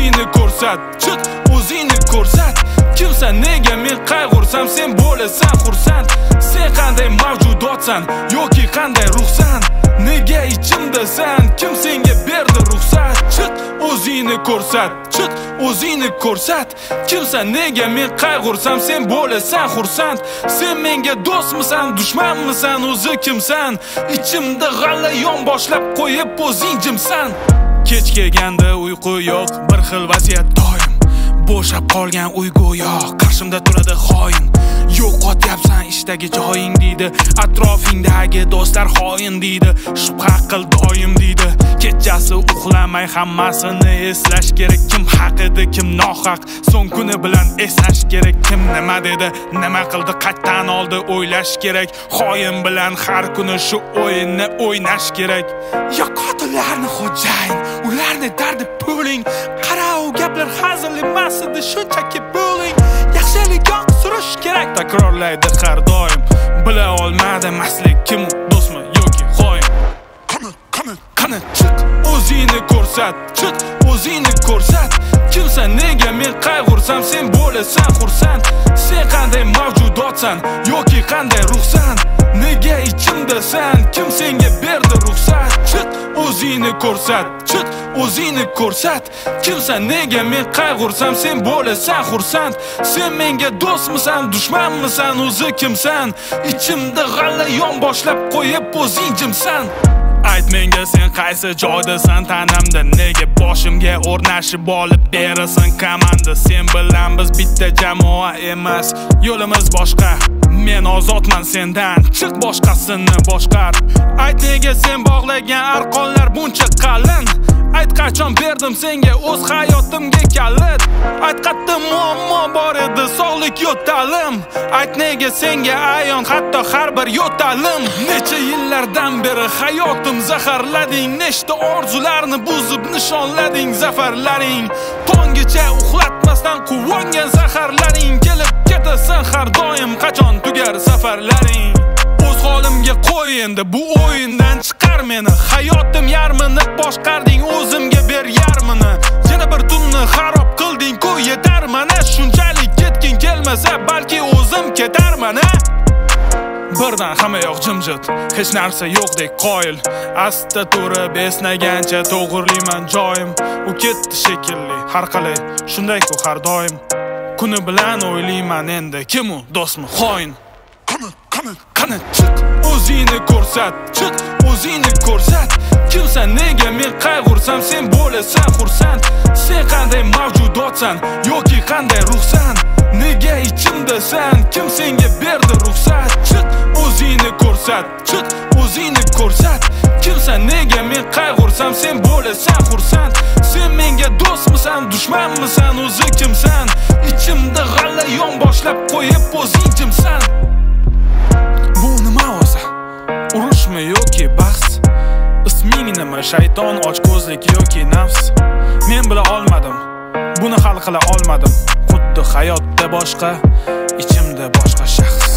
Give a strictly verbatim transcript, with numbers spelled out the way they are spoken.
o'zingni ko'rsat, chiq o'zingni ko'rsat. Kimsan, nega men qayg'ursam sen bo'lasan xursand? Sen qanday mavjudotsan yoki qanday ruhsan? Nega ichimdasan? Kim senga berdi ruxsat? Chiq o'zingni ko'rsat, chiq o'zingni ko'rsat. Kimsan, nega men qayg'ursam sen bo'lasan xursand? Sen menga do'stmisan, dushmanmisan, o'zi kimsan? Ichimda g'alla yon boshlab qo'yib o'zing jimsan. Kech kelganda uyqu yo'q, bir xil vaziyat doim. Bo'shab qolgan uy go'yo qarshimda turadi xoin. Yo'qotyapsan ishdagi joying deydi, atrofingdagi do'stlar xoin deydi, shubha qil doim deydi. Kechasi uxlamay hammasini eslash kerak, kim haq edi, kim nohaq. So'ng kuni bilan eslash kerak, kim nima dedi, nima qildi, qaytdan oldi o'ylash kerak. Xoin bilan har kuni shu o'yinni o'ynash kerak. Ya qotillarni xo'jayin, ularni dardi puling. Qara u gaplar hazil emas edi, shunchaki bo'ling. Yaxshilik yo'q surish kerak, takrorlaydi har doim. Bila olmadi maslik kim do'stmi yoki xoin. Qani, qani, qani chiq o'zingni ko'rsat, chiq o'zingni ko'rsat. Kimsan, nega men qayg'ursam sen bo'lasan xursand? Sen qanday mavjudotsan yoki qanday ruhsan? Nega ichimdasan? Kim senga berdi ruxsat? Chiq o'zingni ko'rsat, chiq o'zingni ko'rsat. Kimsan, nega men qayg'ursam sen bo'lasan xursand? Sen menga do'stmisan, dushmanmisan, o'zi kimsan? Ichimda g'alla yon boshlab qo'yib o'zing jimsan. Ayt menga sen qaysi joydasan tanamda? Nega boshimga o'rnashib olib berasan komanda? Sen bilan biz bitta jamoa emas, yo'limiz boshqa. Men ozodman sendan, chiq boshqasini boshqar. Ayt nega sen bog'lagan arqonlar buncha qalin? Ayt qachon berdim senga o'z hayotimga kalit? Ayt qatta muammo bor edi, sog'lik yo'talim. Ayt nega senga ayon hatto har bir yo'talim. Necha yillardan beri hayotim zaharlading, nechta orzularni buzib nishonlading zafarlaring. Tonggacha uxlatmasdan quvongan zaharlaring, kelib ketasan har doim, qachon tugar safarlaring? O'z holimga qo'y endi, bu o'yindan chiqar meni. Hayotim yarmini boshqarding, o'zimga ber yarmini. Yana bir tunni xarob qilding-ku, yetar mana. Shunchalik ketging kelmasa, balki o'zim ketarman. Birdan hamma yoq jimjit, hech narsa yo'qdek qoyil. Asta turib esnagancha to'g'irlayman joyim. U ketdi shekilli, har qalay shunday-ku har doim. Kuni bilan o'ylayman endi, kim u do'stmi xoin? Qani, qani, qani chiq o'zingni ko'rsat, chiq o'zingni ko'rsat. Kimsan, nega men qayg'ursam sen bo'lasan xursand? Sen qanday mavjudotsan yoki qanday ruhsan? Nega ichimdasan? Kim senga berdi ruxsat? Chiq o'zingni ko'rsat, chiq o'zingni ko'rsat. Kimsan, nega men qayg'ursam sen bo'lasan xursand? Sen menga do'stmisan, dushmanmisan, o'zi kimsan? Ichimda g'alla yon boshlab qo'yib o'zing jimsan. Bu nima o'zi? Urushmi yoki bahs? Isming nima? Shayton, ochko'zlik yoki nafs? Men bila olmadim, buni hal qila olmadim. Xuddi hayotda boshqa, ichimda boshqa shaxs.